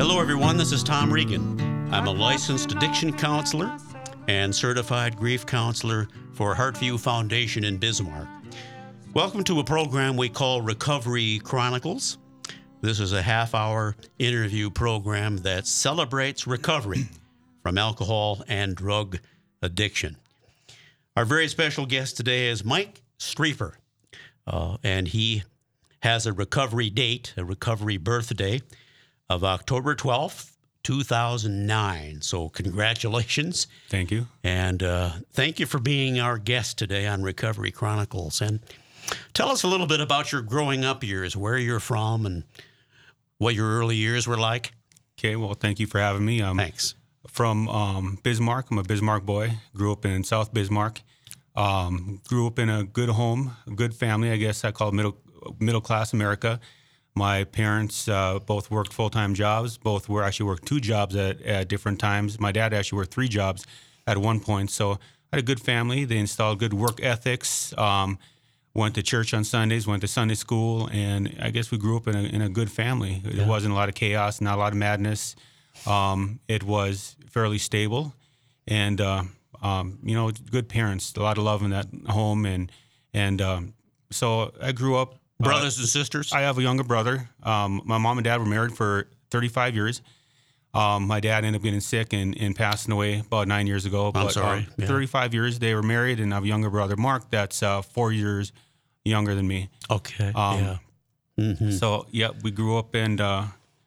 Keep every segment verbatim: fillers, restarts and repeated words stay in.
Hello, everyone. This is Tom Regan. I'm a licensed addiction counselor and certified grief counselor for Heartview Foundation in Bismarck. Welcome to a program we call Recovery Chronicles. This is a half-hour interview program that celebrates recovery from alcohol and drug addiction. Our very special guest today is Mike Streeper, uh, and he has a recovery date, a recovery birthday of October twelfth, two thousand nine. So congratulations. Thank you. And uh, thank you for being our guest today on Recovery Chronicles. And tell us a little bit about your growing up years, where you're from, and what your early years were like. Okay, well, thank you for having me. I'm Thanks. From um, Bismarck. I'm a Bismarck boy. Grew up in South Bismarck. Um, grew up in a good home, a good family, I guess I call it middle, middle class America. My parents uh, both worked full-time jobs. Both were actually worked two jobs at, at different times. My dad actually worked three jobs at one point. So I had a good family. They installed good work ethics. Um, went to church on Sundays, went to Sunday school, and I guess we grew up in a, in a good family. Yeah. There wasn't a lot of chaos, not a lot of madness. Um, it was fairly stable, and uh, um, you know, good parents, a lot of love in that home, and and um, so I grew up. Brothers uh, and sisters? I have a younger brother. Um, my mom and dad were married for thirty-five years. Um, my dad ended up getting sick and, and passing away about nine years ago. I'm but, sorry. Um, Yeah. thirty-five years they were married, and I have a younger brother, Mark, that's uh, four years younger than me. Okay. Um, yeah. Mm-hmm. So, yeah, we grew up, and uh,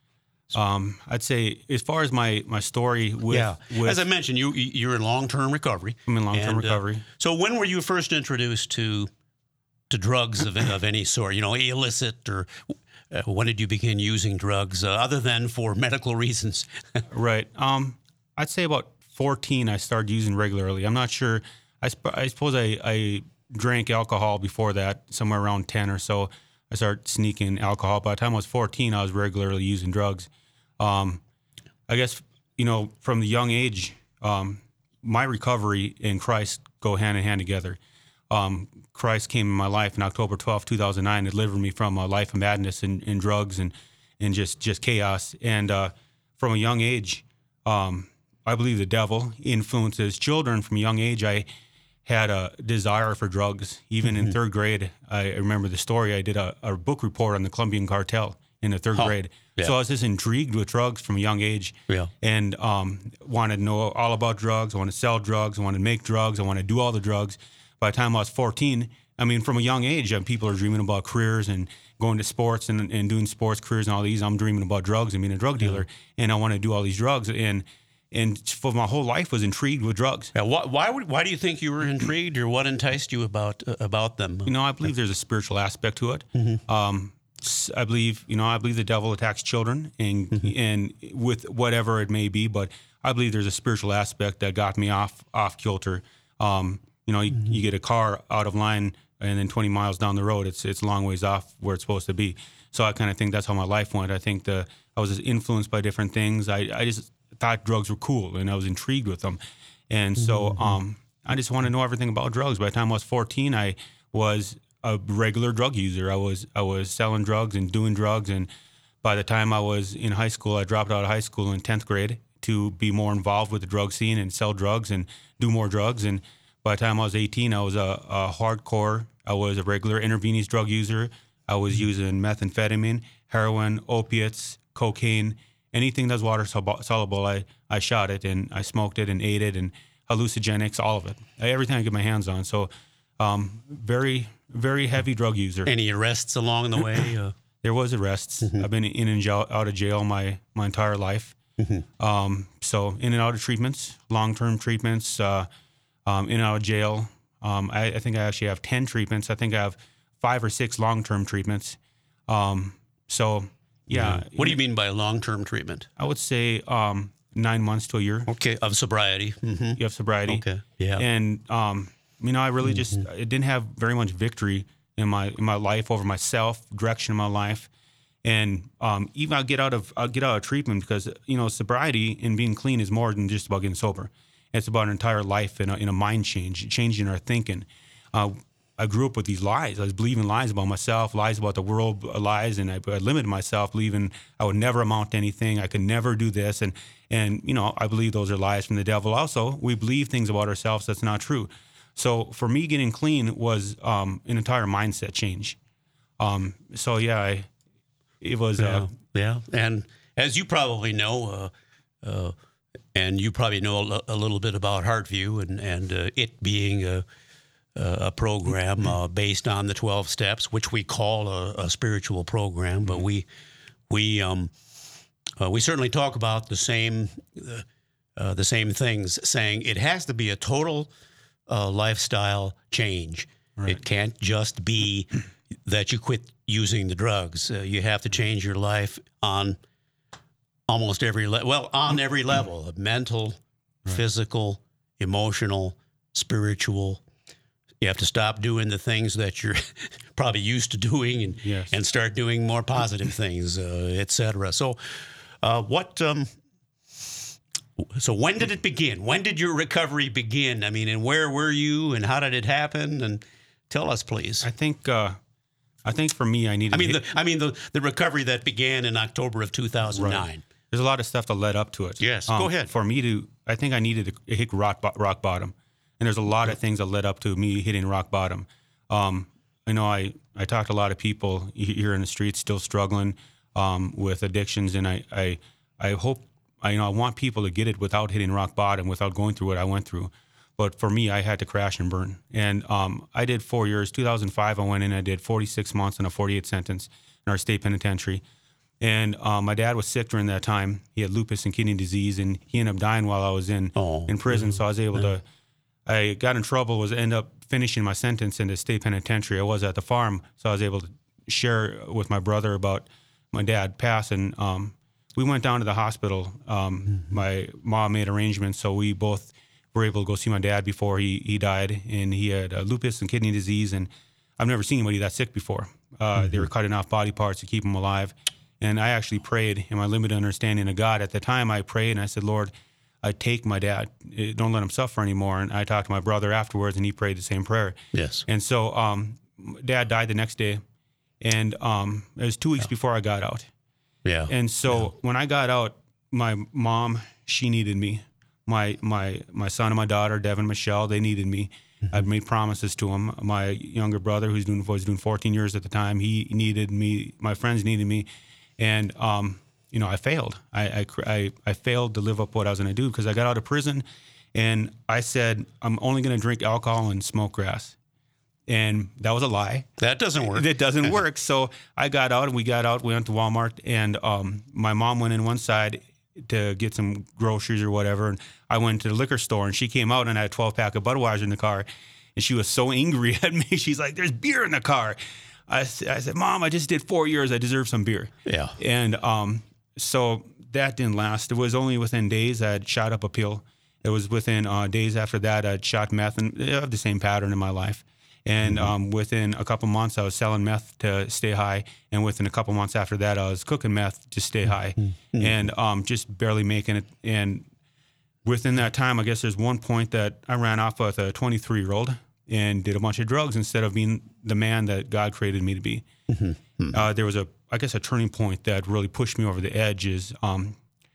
um, I'd say as far as my, my story with, yeah. with As I mentioned, you, you're in long-term recovery. I'm in long-term And, uh, recovery. So when were you first introduced to to drugs of, of any sort, you know, illicit, or uh, when did you begin using drugs uh, other than for medical reasons? Right. Um, I'd say about fourteen I started using regularly. I'm not sure. I, sp- I suppose I, I drank alcohol before that, somewhere around ten or so. I started sneaking alcohol. By the time I was fourteen, I was regularly using drugs. Um, I guess, you know, from the young age, um, my recovery and Christ go hand in hand together. Um, Christ came in my life in October twelfth, two thousand nine, and delivered me from a life of madness and, and drugs and, and just, just chaos. And uh, from a young age, um, I believe the devil influences children. From a young age, I had a desire for drugs. Even mm-hmm. in third grade, I remember the story. I did a, a book report on the Colombian cartel in the third oh, grade. Yeah. So I was just intrigued with drugs from a young age, Yeah. and um, wanted to know all about drugs. I wanted to sell drugs. I wanted to make drugs. I wanted to do all the drugs. By the time I was fourteen, I mean, from a young age, uh, people are dreaming about careers and going to sports and, and doing sports careers and all these. I'm dreaming about drugs and being a drug dealer, yeah. and I want to do all these drugs. And and for my whole life was intrigued with drugs. Yeah, why, why, would, why do you think you were intrigued, or what enticed you about uh, about them? You know, I believe there's a spiritual aspect to it. Mm-hmm. Um, I believe, you know, I believe the devil attacks children, and mm-hmm. and with whatever it may be, but I believe there's a spiritual aspect that got me off off kilter. Um, you know, you, mm-hmm. you get a car out of line, and then twenty miles down the road, it's it's a long ways off where it's supposed to be. So I kind of think that's how my life went. I think the I was just influenced by different things. I, I just thought drugs were cool, and I was intrigued with them. And so mm-hmm. um, I just wanted to know everything about drugs. By the time I was fourteen, I was a regular drug user. I was I was selling drugs and doing drugs. And by the time I was in high school, I dropped out of high school in tenth grade to be more involved with the drug scene and sell drugs and do more drugs. And by the time I was eighteen, I was a, a hardcore, I was a regular intravenous drug user. I was using methamphetamine, heroin, opiates, cocaine, anything that's water soluble, I, I shot it, and I smoked it and ate it, and hallucinogenics, all of it. Everything I get my hands on. So um, very, very heavy drug user. Any arrests along the way? Uh... There was arrests. Mm-hmm. I've been in and jail, out of jail my, my entire life. Mm-hmm. Um, so in and out of treatments, long-term treatments, uh, Um, in and out of jail. Um, I, I think I actually have ten treatments. I think I have five or six long-term treatments. Um, so, yeah. Mm-hmm. What do you mean by long-term treatment? I would say um, nine months to a year. Okay, of sobriety. Mm-hmm. You have sobriety. Okay, yeah. And, um, you know, I really mm-hmm. just, I didn't have very much victory in my in my life over myself, direction of my life. And um, even I'll get out of I'll get out of treatment because, you know, sobriety and being clean is more than just about getting sober. It's about an entire life and a, and a mind change, changing our thinking. Uh, I grew up with these lies. I was believing lies about myself, lies about the world, lies, and I, I limited myself, believing I would never amount to anything. I could never do this, and and you know, I believe those are lies from the devil. Also, we believe things about ourselves that's not true. So for me, getting clean was um, an entire mindset change. Um, so yeah, I, it was. Yeah, uh, yeah, and as you probably know, uh, uh, and you probably know a, a little bit about Heartview and and uh, it being a a program uh, based on the twelve steps, which we call a, a spiritual program, but we we um uh, we certainly talk about the same uh, uh, the same things, saying it has to be a total uh, lifestyle change. Right. It can't just be that you quit using the drugs. Uh, you have to change your life on almost every level. Well, on every level: mental, Right. physical, emotional, spiritual. You have to stop doing the things that you're probably used to doing, and Yes. and start doing more positive things, uh, et cetera. So, uh, what? Um, so, when did it begin? When did your recovery begin? I mean, and where were you, and how did it happen? And tell us, please. I think. Uh, I think for me, I needed. I mean, to the hit, I mean the the recovery that began in October of two thousand nine. Right. There's a lot of stuff that led up to it. Yes, go ahead. For me to, I think I needed to hit rock bo- rock bottom, and there's a lot of things that led up to me hitting rock bottom. Um, I know I I talked to a lot of people here in the streets still struggling um, with addictions, and I I I hope I you know I want people to get it without hitting rock bottom, without going through what I went through. But for me, I had to crash and burn, and um, I did four years. two thousand five, I went in. I did forty-six months and a forty-eight sentence in our state penitentiary. And um, my dad was sick during that time. He had lupus and kidney disease, and he ended up dying while I was in Oh. in prison. So I was able to. I got in trouble. Was end up finishing my sentence in the state penitentiary. I was at the farm, so I was able to share with my brother about my dad passing. Um, we went down to the hospital. Um, mm-hmm. My mom made arrangements, so we both were able to go see my dad before he he died. And he had uh, lupus and kidney disease, and I've never seen anybody that sick before. Uh, mm-hmm. They were cutting off body parts to keep him alive. And I actually prayed in my limited understanding of God. At the time, I prayed and I said, Lord, I take my dad. Don't let him suffer anymore. And I talked to my brother afterwards, and he prayed the same prayer. Yes. And so um, Dad died the next day. And um, it was two weeks yeah. before I got out. Yeah. And so yeah. when I got out, my mom, she needed me. My my my son and my daughter, Devin and Michelle, they needed me. Mm-hmm. I'd made promises to them. My younger brother, who's doing was doing fourteen years at the time, he needed me. My friends needed me. And, um, you know, I failed. I, I, I, I failed to live up what I was going to do because I got out of prison and I said, I'm only going to drink alcohol and smoke grass. And that was a lie. That doesn't work. It doesn't work. So I got out and we got out. We went to Walmart and um, my mom went in one side to get some groceries or whatever. And I went to the liquor store and she came out and I had a twelve pack of Budweiser in the car. And she was so angry at me. She's like, there's beer in the car. I, I said, Mom, I just did four years. I deserve some beer. Yeah. And um, so that didn't last. It was only within days I had shot up a pill. It was within uh, days after that I'd shot meth, and I have the same pattern in my life. And mm-hmm. um, within a couple months I was selling meth to stay high. And within a couple months after that I was cooking meth to stay high. Mm-hmm. And um, just barely making it. And within that time, I guess there's one point that I ran off with a twenty-three-year-old and did a bunch of drugs instead of being the man that God created me to be. Mm-hmm. Uh, there was a, I guess, a turning point that really pushed me over the edge. Is um,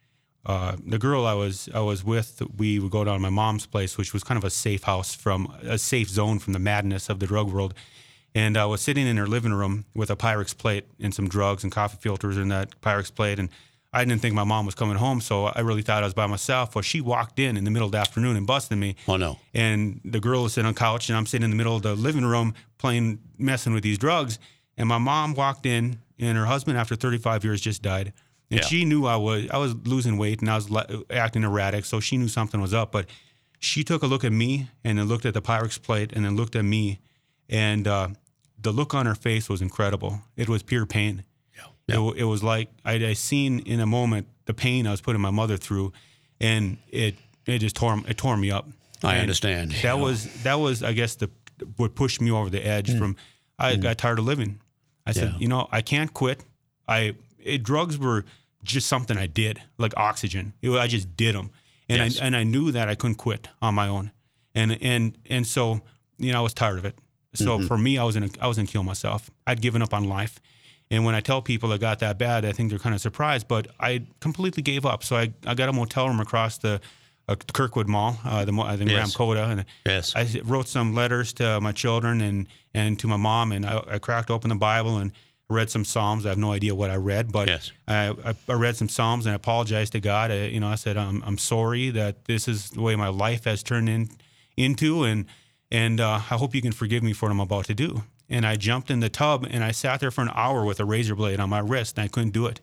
uh, the girl I was I was with. We would go down to my mom's place, which was kind of a safe house from a safe zone from the madness of the drug world. And I was sitting in her living room with a Pyrex plate and some drugs and coffee filters in that Pyrex plate, and I didn't think my mom was coming home, so I really thought I was by myself. Well, she walked in in the middle of the afternoon and busted me. Oh, no. And the girl was sitting on the couch, and I'm sitting in the middle of the living room playing, messing with these drugs. And my mom walked in, and her husband, after thirty-five years, just died. And yeah. she knew I was I was losing weight, and I was acting erratic, so she knew something was up. But she took a look at me, and then looked at the Pyrex plate, and then looked at me. And uh, the look on her face was incredible. It was pure pain. Yeah. It, it was like I'd I seen in a moment the pain I was putting my mother through, and it it just tore it tore me up. I and understand. That yeah. was that was I guess the what pushed me over the edge. Mm. From I mm. got tired of living. I said, yeah. you know, I can't quit. I it, drugs were just something I did, like oxygen. It, I just did them, and yes. I and I knew that I couldn't quit on my own, and and and so you know I was tired of it. So Mm-hmm. for me, I was gonna I was gonna kill myself. I'd given up on life. And when I tell people it got that bad, I think they're kind of surprised. But I completely gave up. So I, I got a motel room across the uh, Kirkwood Mall, uh, the I think Yes. Ramcoda, and Yes. I wrote some letters to my children and and to my mom, and I, I cracked open the Bible and read some Psalms. I have no idea what I read, but Yes. I, I, I read some Psalms and I apologized to God. I, you know, I said I'm I'm sorry that this is the way my life has turned in, into, and and uh, I hope you can forgive me for what I'm about to do. And I jumped in the tub and I sat there for an hour with a razor blade on my wrist and I couldn't do it.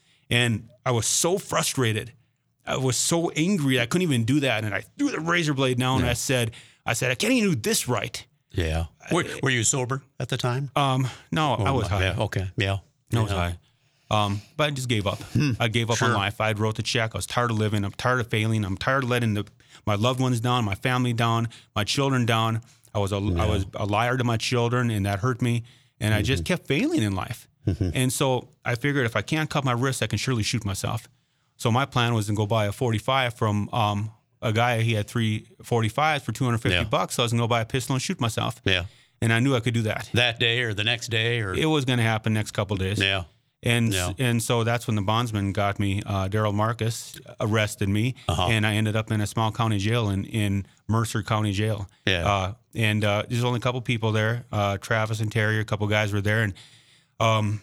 And I was so frustrated. I was so angry. I couldn't even do that. And I threw the razor blade down and I said, I said, I can't even do this right. Yeah. Were, were you sober at the time? Um, no, I was high. Yeah. Okay. Yeah. I was Yeah. high. Um, but I just gave up. I gave up Sure. on life. I wrote the check. I was tired of living. I'm tired of failing. I'm tired of letting the, my loved ones down, my family down, my children down. I was a, I was a liar to my children, and that hurt me. And I just kept failing in life. And so I figured if I can't cut my wrist, I can surely shoot myself. So my plan was to go buy a forty-five from um, a guy. He had three forty-fives for two hundred fifty Yeah. bucks. So I was going to go buy a pistol and shoot myself. Yeah. And I knew I could do that. That day or the next day or It was going to happen next couple of days. yeah. And Yeah. and so that's when the bondsman got me. Uh, Daryl Marcus arrested me, Uh-huh. and I ended up in a small county jail in, in Mercer County Jail. Yeah. Uh, and uh, there's only a couple people there. Uh, Travis and Terry, a couple guys were there, and um,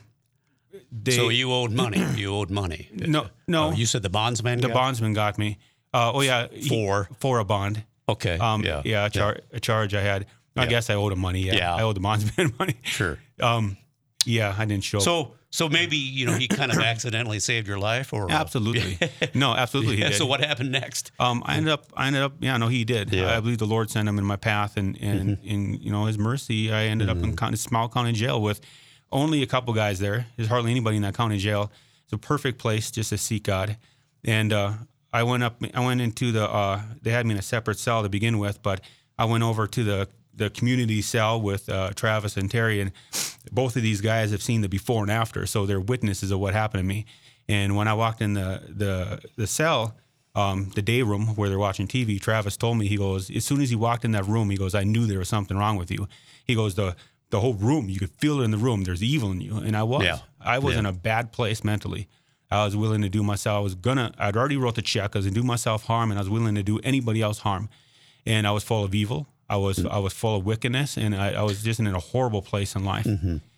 they. So you owed money. You owed money. no no Oh, you said the bondsman. the got- bondsman got me. Uh, oh yeah, he- For? for a bond. Okay. Um, yeah. yeah, a, char- a charge I had. I Yeah. guess I owed him money. Yeah, Yeah. I owed the bondsman money. Sure. Um, yeah, I didn't show. up. So so maybe you know he kind of accidentally saved your life, or Absolutely, no, absolutely. He Yeah, did. so what happened next? Um, I ended up, I ended up, yeah, no, he did. Yeah. I believe the Lord sent him in my path, and and in you know His mercy, I ended up in county, small county jail with only a couple guys there. There's hardly anybody in that county jail. It's a perfect place just to seek God. And uh, I went up, I went into the. Uh, they had me in a separate cell to begin with, but I went over to the the community cell with uh, Travis and Terry, and both of these guys have seen the before and after, so they're witnesses of what happened to me. And when I walked in the the the cell, um, the day room where they're watching T V, Travis told me, he goes, as soon as he walked in that room, he goes, I knew there was something wrong with you. He goes, the the whole room, you could feel it in the room. There's evil in you, and I was. Yeah. I was Yeah. in a bad place mentally. I was willing to do myself. I was gonna. I'd already wrote the check. I was gonna do myself harm, and I was willing to do anybody else harm. And I was full of evil. I was I was full of wickedness, and I, I was just in a horrible place in life.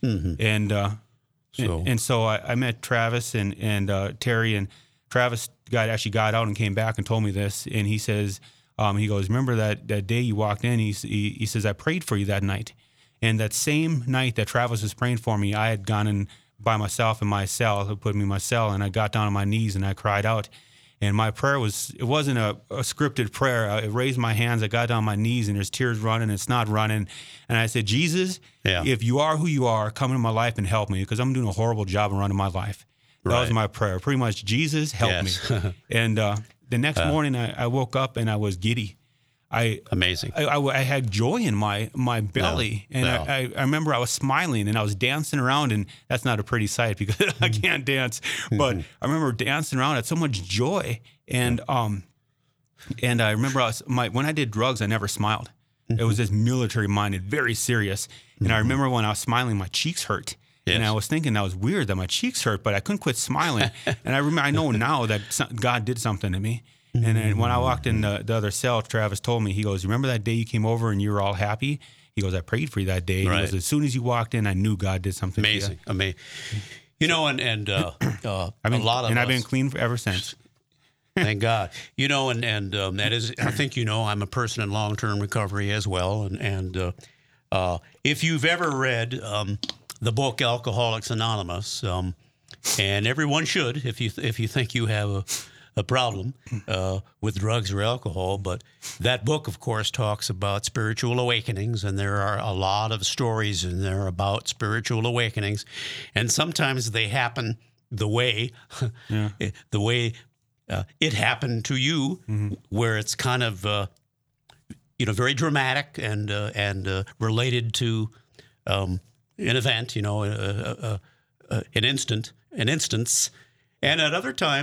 And uh, So- and, and so I, I met Travis and and uh, Terry, and Travis got actually got out and came back and told me this, and he says, um, he goes, remember that that day you walked in? He, he he says I prayed for you that night, and that same night that Travis was praying for me, I had gone in by myself in my cell, who put me in my cell, and I got down on my knees and I cried out. And my prayer was, it wasn't a, a scripted prayer. I raised my hands, I got down on my knees, and there's tears running, it's not running. And I said, Jesus, Yeah. if you are who you are, come into my life and help me, because I'm doing a horrible job of running my life. That was Right. my prayer. Pretty much, Jesus, help Yes. me. And uh, the next morning, I, I woke up and I was giddy. I Amazing. I, I, I had joy in my my belly, and no. I, I, I remember I was smiling and I was dancing around, and that's not a pretty sight because I can't dance. But I remember dancing around. I had so much joy, and um, and I remember I was, my when I did drugs, I never smiled. It was just military minded, very serious. And I remember when I was smiling, my cheeks hurt. And Yes. I was thinking that was weird that my cheeks hurt, but I couldn't quit smiling. And I remember, I know now that some- God did something to me. And then when I walked in the, the other cell, Travis told me, he goes, remember that day you came over and you were all happy? He goes, I prayed for you that day. Right. He goes, as soon as you walked in, I knew God did something Amazing. to you. Amazing. You know, and and uh, uh, I've been, a lot of and us, I've been clean for, ever since. thank God. You know, and and um, that is, I think you know, I'm a person in long term recovery as well. And and uh, uh, if you've ever read um, the book Alcoholics Anonymous, um, and everyone should, if you if you think you have a a problem uh, with drugs or alcohol, but that book, of course, talks about spiritual awakenings, and there are a lot of stories in there about spiritual awakenings, and sometimes they happen the way, Yeah. the way uh, it happened to you, Mm-hmm. where it's kind of uh, you know very dramatic and uh, and uh, related to um, an event, you know, uh, uh, uh, an instant, an instance, and at other times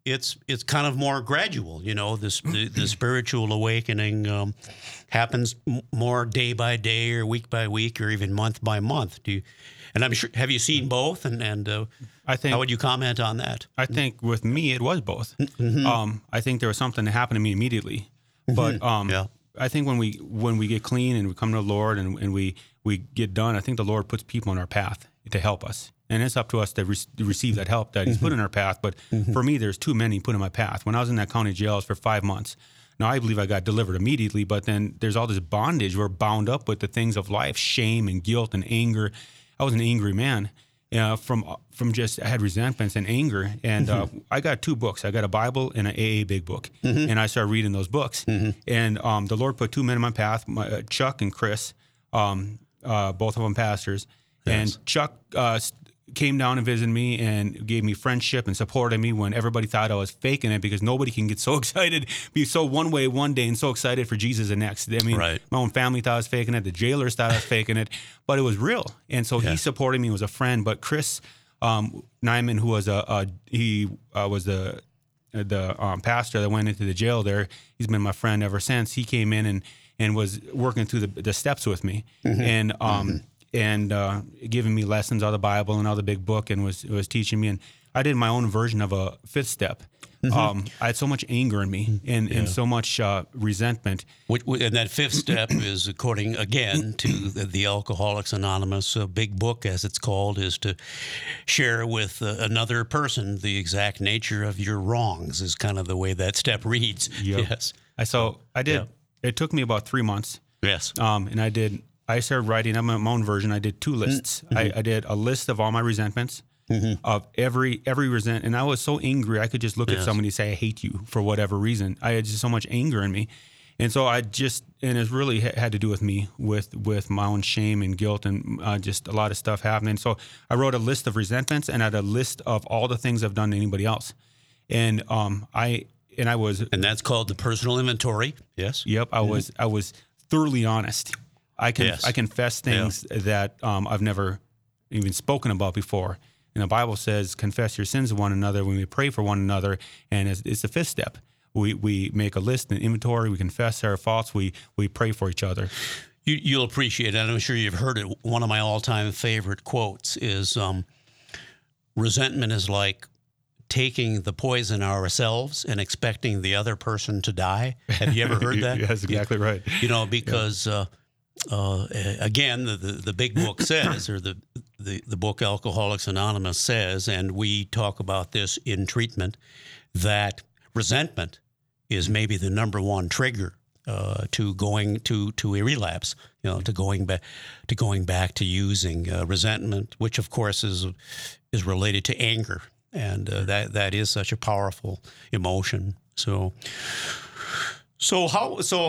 it's it's kind of more gradual. You know, this the, the spiritual awakening um, happens m- more day by day, or week by week, or even month by month. Do you? And I'm sure. Have you seen both? And and uh, I think how would you comment on that? I think with me it was both. Mm-hmm. Um, I think there was something that happened to me immediately, but um, Yeah. I think when we when we get clean and we come to the Lord and, and we we get done, I think the Lord puts people in our path to help us, and it's up to us to, re- to receive that help that He's put in our path. But for me, there's too many put in my path. When I was in that county jails for five months, now I believe I got delivered immediately, but then there's all this bondage. We're bound up with the things of life, shame and guilt and anger. I was an angry man. Uh, from from just I had resentments and anger, and uh, I got two books. I got a Bible and an A A Big Book, mm-hmm. and I started reading those books. Mm-hmm. And um, the Lord put two men in my path, my, uh, Chuck and Chris, um, uh, both of them pastors. Yes. And Chuck uh, came down and visited me and gave me friendship and supported me when everybody thought I was faking it, because nobody can get so excited, be so one way one day and so excited for Jesus the next. I mean, right. My own family thought I was faking it. The jailers thought I was faking it, but it was real. And so yeah. he supported me, was a friend. But Chris um, Nyman, who was a, a he uh, was the the um, pastor that went into the jail there. He's been my friend ever since. He came in and and was working through the, the steps with me. Mm-hmm. And um, mm-hmm. and uh, giving me lessons out of the Bible and out of the Big Book, and was was teaching me. And I did my own version of a fifth step. Mm-hmm. Um, I had so much anger in me and, yeah. and so much uh, resentment. And that fifth step is, according, again, to the, the Alcoholics Anonymous uh, Big Book, as it's called, is to share with uh, another person the exact nature of your wrongs, is kind of the way that step reads. Yep. Yes. I, so I did. Yep. It took me about three months. Yes. Um, and I did... I started writing up my own version. I did two lists. Mm-hmm. I, I did a list of all my resentments, mm-hmm. of every every resent. And I was so angry, I could just look yes. at somebody and say, I hate you for whatever reason. I had just so much anger in me. And so I just, and it really had to do with me, with, with my own shame and guilt, and uh, just a lot of stuff happening. So I wrote a list of resentments, and I had a list of all the things I've done to anybody else. And um, I, and I was. And that's called the personal inventory. Yes. Yep. I mm-hmm. was, I was thoroughly honest. I can yes. I confess things yeah. that um, I've never even spoken about before. And the Bible says, confess your sins to one another when we pray for one another. And it's, it's the fifth step. We we make a list, an inventory. We confess our faults. We we pray for each other. You, you'll appreciate it. I'm sure you've heard it. One of my all-time favorite quotes is, um, resentment is like taking the poison ourselves and expecting the other person to die. Have you ever heard that? That's exactly right. You know, because... Yeah. Uh, Uh, again, the, the, the Big Book says, or the, the, the book Alcoholics Anonymous says, and we talk about this in treatment, that resentment is maybe the number one trigger uh, to going to, to a relapse, you know, to going back to going back to using uh, resentment, which of course is is related to anger, and uh, that that is such a powerful emotion. So, so how so.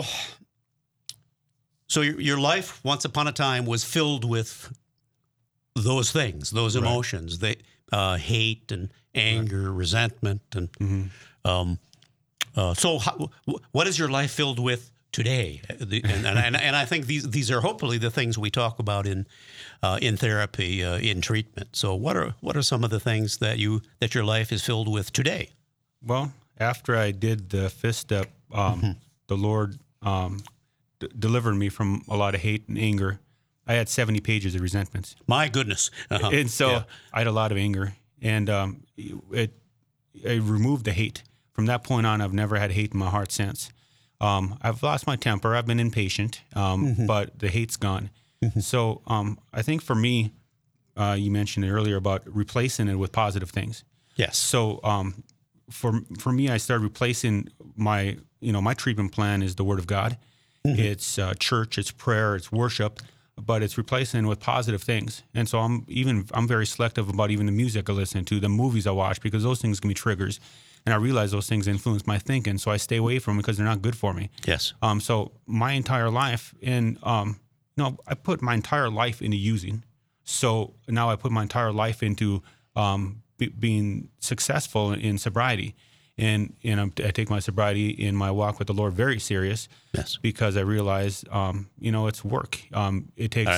So your, your life, once upon a time, was filled with those things, those emotions, right. they, uh, hate and anger, right. resentment, and mm-hmm. um, uh, so how, what is your life filled with today? The, and, and and I think these these are hopefully the things we talk about in uh, in therapy, uh, in treatment. So what are what are some of the things that you that your life is filled with today? Well, after I did the fifth step, um, mm-hmm. the Lord. Um, D- delivered me from a lot of hate and anger. I had seventy pages of resentments. My goodness. Uh-huh. And so yeah. I had a lot of anger, and um, it, it removed the hate. From that point on, I've never had hate in my heart since. Um, I've lost my temper. I've been impatient, um, mm-hmm. but the hate's gone. Mm-hmm. So um, I think for me, uh, you mentioned earlier about replacing it with positive things. Yes. So um, for for me, I started replacing my, you know, my treatment plan is the Word of God. Mm-hmm. It's uh, church, it's prayer, it's worship, but it's replacing with positive things. And so I'm even I'm very selective about even the music I listen to, the movies I watch, because those things can be triggers. And I realize those things influence my thinking, so I stay away from them because they're not good for me. Yes. Um. So my entire life, and um, you know, I put my entire life into using. So now I put my entire life into um be, being successful in sobriety. And and I'm, I take my sobriety in my walk with the Lord very serious. Yes. Because I realize, um, you know, it's work. Um, it takes. Right.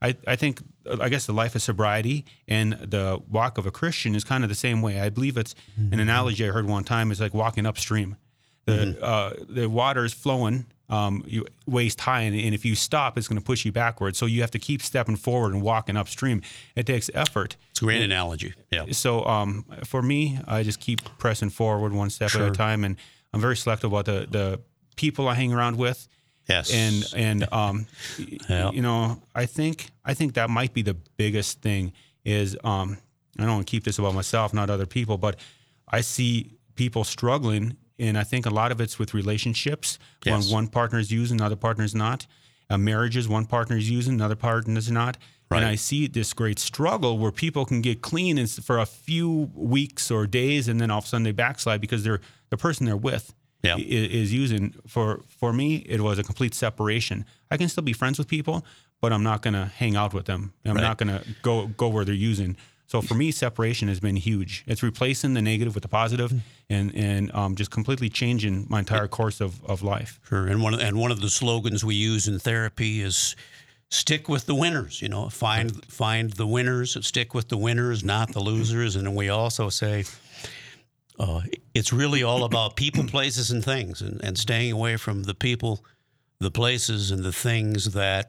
I, I think, I guess the life of sobriety and the walk of a Christian is kind of the same way. I believe it's mm-hmm. an analogy I heard one time is like walking upstream. The mm-hmm. uh, the water is flowing um, you, waist high, and, and if you stop, it's going to push you backwards. So you have to keep stepping forward and walking upstream. It takes effort. It's a great and, analogy. Yeah. So um, for me, I just keep pressing forward one step sure. at a time, and I'm very selective about the, the people I hang around with. Yes. And and um, yeah. you know, I think I think that might be the biggest thing is um, I don't want to keep this about myself, not other people, but I see people struggling. And I think a lot of it's with relationships. Yes. When one partner is using, another partner is not. Uh, marriages, one partner is using, another partner is not. Right. And I see this great struggle where people can get clean for a few weeks or days, and then all of a sudden they backslide because they're the person they're with yeah. is, is using. For for me, it was a complete separation. I can still be friends with people, but I'm not going to hang out with them. I'm right. not going to go go where they're using. So for me, separation has been huge. It's replacing the negative with the positive, and and um, just completely changing my entire course of, of life. Sure. And one of, and one of the slogans we use in therapy is stick with the winners. You know, find find the winners, stick with the winners, not the losers. And then we also say uh, it's really all about people, places, and things, and, and staying away from the people, the places, and the things that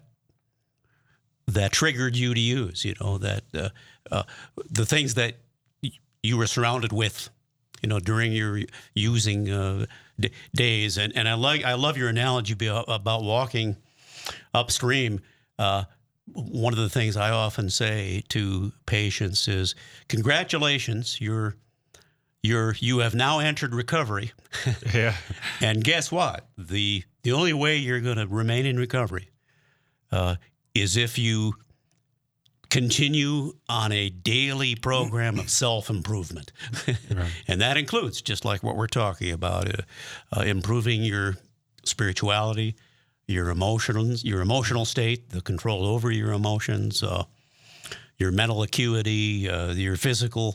that triggered you to use. You know, that. Uh, Uh, the things that y- you were surrounded with, you know, during your using uh, d- days, and and I like I love your analogy about walking upstream. Uh, one of the things I often say to patients is, "Congratulations, you're you're you have now entered recovery." Yeah. And guess what? The the only way you're going to remain in recovery uh, is if you continue on a daily program of self-improvement. Right. And that includes, just like what we're talking about, uh, uh, improving your spirituality, your emotions, your emotional state, the control over your emotions, uh, your mental acuity, uh, your physical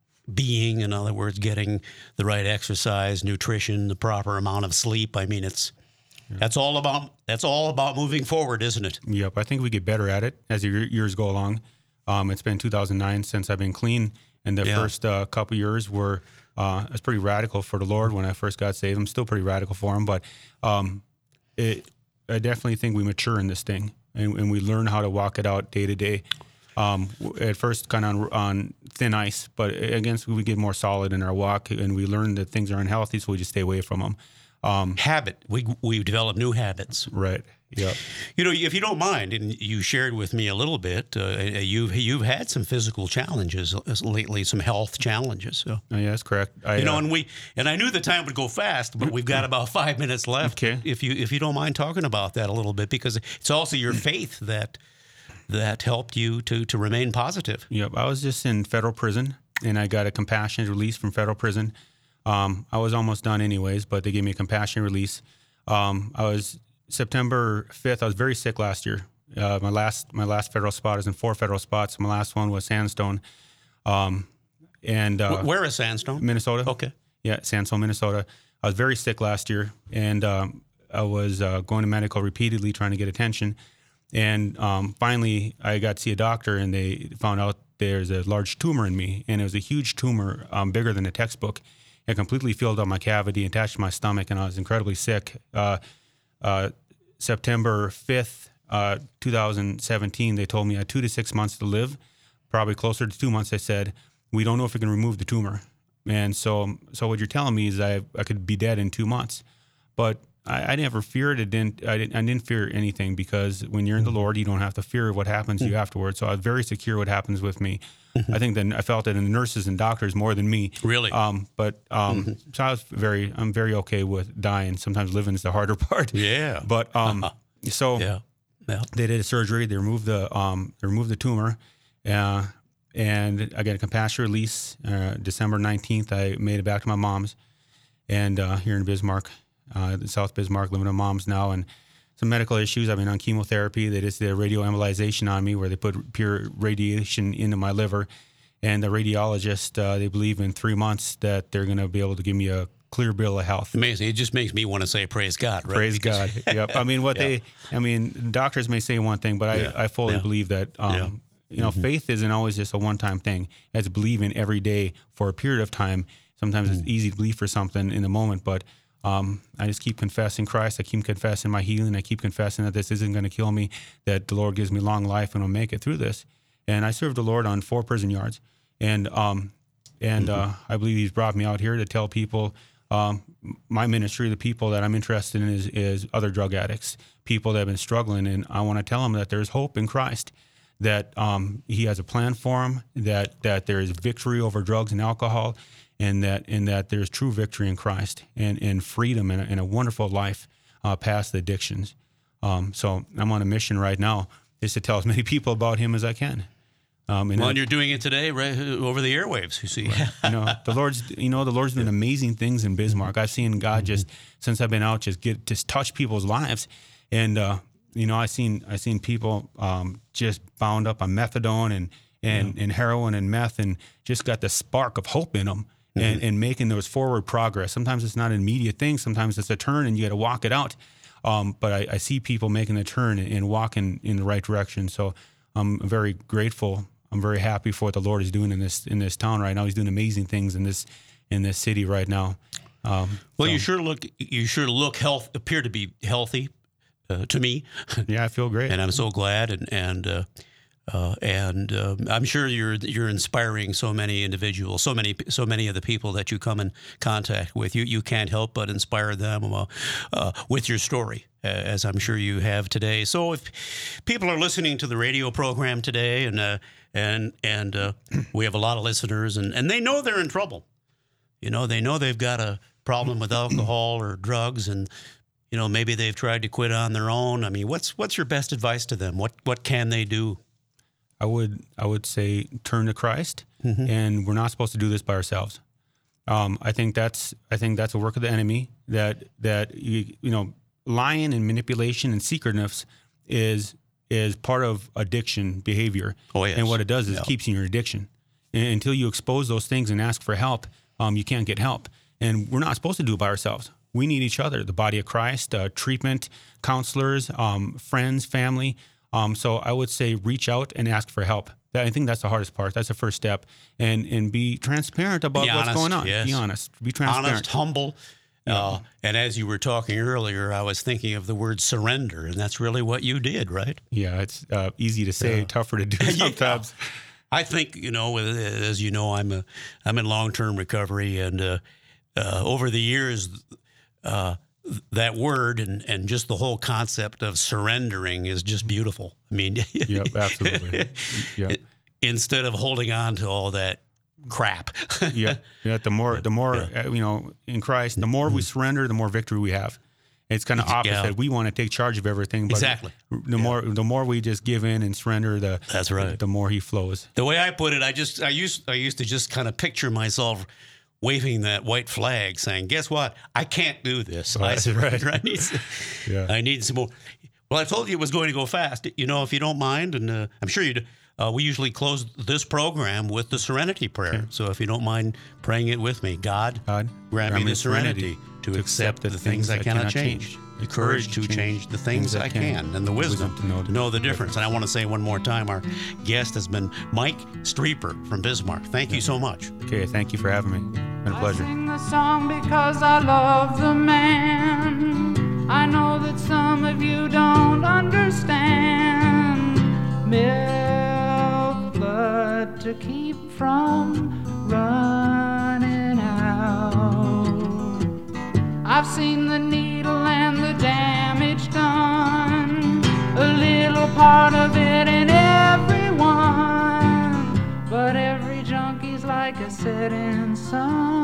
being, in other words, getting the right exercise, nutrition, the proper amount of sleep. I mean, it's Yeah. That's all about that's all about moving forward, isn't it? Yep. I think we get better at it as the years go along. Um, it's been two thousand nine since I've been clean, and the yeah. first uh, couple years were uh, it was pretty radical for the Lord when I first got saved. I'm still pretty radical for Him, but um, it, I definitely think we mature in this thing, and, and we learn how to walk it out day to day. Um, at first, kind of on, on thin ice, but again, we get more solid in our walk, and we learn that things are unhealthy, so we just stay away from them. Um, Habit. We we develop new habits. Right. Yeah. You know, if you don't mind, and you shared with me a little bit, uh, you've you've had some physical challenges lately, some health challenges. So. Oh, yeah, that's correct. I, you know, uh, and we and I knew the time would go fast, but we've got about five minutes left. Okay. If you if you don't mind talking about that a little bit, because it's also your faith that that helped you to to remain positive. Yep. I was just in federal prison, and I got a compassionate release from federal prison. Um, I was almost done anyways, but they gave me a compassionate release. Um, I was September fifth. I was very sick last year. Uh, my last my last federal spot is in four federal spots. My last one was Sandstone. Um, and uh, where is Sandstone? Minnesota. Okay. Yeah, Sandstone, Minnesota. I was very sick last year, and um, I was uh, going to medical repeatedly trying to get attention. And um, finally, I got to see a doctor, and they found out there's a large tumor in me, and it was a huge tumor, um, bigger than a textbook. It completely filled up my cavity, attached to my stomach, and I was incredibly sick. Uh, uh, September fifth, uh, two thousand seventeen, they told me I had two to six months to live, probably closer to two months, they said. We don't know if we can remove the tumor. And so so what you're telling me is I, I could be dead in two months. But I, I never feared it. Didn't, I, didn't, I didn't fear anything, because when you're in the Lord, you don't have to fear what happens to you afterwards. So I was very secure what happens with me. I think that I felt it in the nurses and doctors more than me. Really? Um, but um, mm-hmm. so I was very, I'm very okay with dying. Sometimes living is the harder part. Yeah. But um, so yeah. Yeah. They did a surgery. They removed the um, they removed the tumor, uh, and I got a compassionate release. Uh, December nineteenth, I made it back to my mom's, and uh, here in Bismarck, uh, South Bismarck, living with my mom's now, and some medical issues. I've been on chemotherapy. They just did a radioembolization on me, where they put pure radiation into my liver. And the radiologist, uh, they believe in three months that they're going to be able to give me a clear bill of health. Amazing. It just makes me want to say praise God, right? Praise God. Yep. I mean, what Yeah. they, I mean, doctors may say one thing, but I, Yeah. I fully Yeah. believe that, um, Yeah. you know, faith isn't always just a one-time thing. It's believing every day for a period of time. Sometimes it's easy to believe for something in the moment, but um, I just keep confessing Christ. I keep confessing my healing. I keep confessing that this isn't going to kill me, that the Lord gives me long life and I'll make it through this. And I served the Lord on four prison yards. And um, and uh, I believe He's brought me out here to tell people um, my ministry, the people that I'm interested in is, is other drug addicts, people that have been struggling. And I want to tell them that there's hope in Christ, that um, He has a plan for them, that that there is victory over drugs and alcohol, and that and that there's true victory in Christ and, and freedom and a, and a wonderful life uh, past the addictions. Um, so I'm on a mission right now is to tell as many people about Him as I can. Um, and Well, I- and you're doing it today, right, over the airwaves, you see. you know, the Lord's, you know, the Lord's doing amazing things in Bismarck. I've seen God just, since I've been out, just get, just touch people's lives. And, uh, you know, I've seen, I've seen people um, just bound up on methadone and, and, and heroin and meth and just got the spark of hope in them and, and making those forward progress. Sometimes it's not an immediate thing. Sometimes it's a turn and you got to walk it out. Um, but I, I see people making the turn and walking in the right direction. So I'm very grateful. I'm very happy for what the Lord is doing in this in this town right now. He's doing amazing things in this in this city right now. Um, Well, so, you sure look you sure look health appear to be healthy uh, to me, yeah, I feel great. and I'm so glad. And and uh, uh, and uh, I'm sure you're you're inspiring so many individuals, so many so many of the people that you come in contact with. You you can't help but inspire them uh, uh, with your story, as I'm sure you have today. So if people are listening to the radio program today, and uh, and and uh, we have a lot of listeners, and, and they know they're in trouble. You know, they know they've got a problem with alcohol or drugs, and you know maybe they've tried to quit on their own. I mean, what's what's your best advice to them? What what can they do? I would I would say turn to Christ, Mm-hmm. and we're not supposed to do this by ourselves. Um, I think that's I think that's a work of the enemy. That that you, you know, lying and manipulation and secretiveness is is part of addiction behavior. Oh, yes. And what it does is Yeah. it keeps you in your addiction. And until you expose those things and ask for help, um, you can't get help. And we're not supposed to do it by ourselves. We need each other, the body of Christ, uh, treatment, counselors, um, friends, family. Um, so I would say reach out and ask for help. That, I think that's the hardest part. That's the first step. And and be transparent about Be what's honest, going on. yes. Be honest. Be transparent. Honest, humble. Uh, and as you were talking earlier, I was thinking of the word surrender, and that's really what you did, right? Yeah, it's uh, easy to say, Yeah. tougher to do sometimes. I think, you know, as you know, I'm a, I'm in long-term recovery, and uh, uh, over the years, uh, that word and, and just the whole concept of surrendering is just beautiful. I mean, Yep, absolutely. Yeah. instead of holding on to all that crap. yeah, yeah. The more, the more, Yeah. uh, you know, in Christ, the more we surrender, the more victory we have. It's kind of Yeah. opposite. We want to take charge of everything, but Exactly. the more, the more we just give in and surrender, the That's right. the more He flows. The way I put it, I just I used I used to just kind of picture myself waving that white flag, saying, "Guess what? I can't do this. I Right, surrender. right. I need some, Yeah. I need some more." Well, I told you it was going to go fast. You know, if you don't mind, and uh, I'm sure you do. Uh, we usually close this program with the Serenity Prayer. So if you don't mind praying it with me, God, God, grant me the serenity to accept the things I cannot change, the courage to change the things I can, and the wisdom to know the difference. And I want to say one more time, our guest has been Mike Streeper from Bismarck. Thank you so much. Okay, thank you for having me. It's been a pleasure. I sing the song because I love the man. I know that some of you don't understand. Milk, blood to keep from running out. I've seen the needle and the damage done, a little part of it in everyone, but every junkie's like a setting sun.